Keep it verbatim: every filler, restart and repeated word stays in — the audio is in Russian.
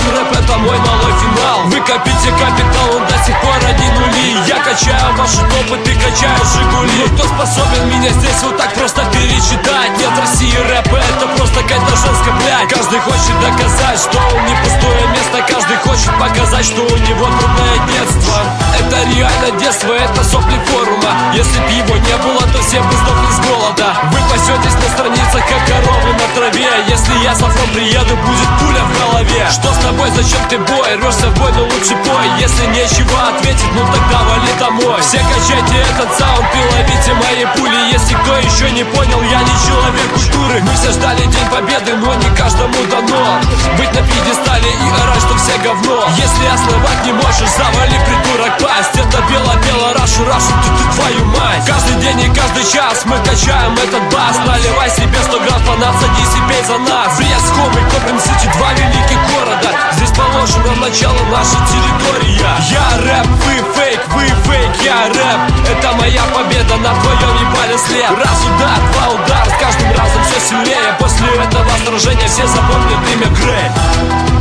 Настоящий рэп — это мой малой финал. Вы копите капитал, он до сих пор одни нули. Я качаю ваши топы, ты качаешь Жигули. Но кто способен меня здесь вот так просто перечитать? Нет России рэпа, это просто какая-то женская блядь. Каждый хочет доказать, что он не пустое место. Каждый хочет показать, что у него трудное детство. Это реально детство, это сопли форума. Если б его не было, то все бы сдохли с голода. Вы пасетесь на страницах, как коровы на траве. Если я со фронта приеду, будет пуля в голове. Что с тобой, зачем ты бой? Рвешься в бой, но лучше пой. Если нечего ответить, ну тогда вали домой. Все качайте этот саунд и ловите мои пули. Если кто еще не понял, я не человек культуры. Мы все ждали день победы, но не каждому дано быть на пьедестале и орать, что все говно. Если основать не можешь, завали, придурок, пасть. Это бело-бело, рашу, рашу, ты, ты твою мать. Каждый день и каждый час мы качаем этот бас. Наливай себе сто грамм, фанат, садись и пей за нас. Брест, Хом и Коптем Сити, два великих города. Здесь положено начало нашей территории. Я рэп, вы фейк, вы фейк, я рэп. Это моя победа, на твоем ебале след. Раз удар, два удара, с каждым разом все сильнее. После этого сражения все запомнят имя Грей.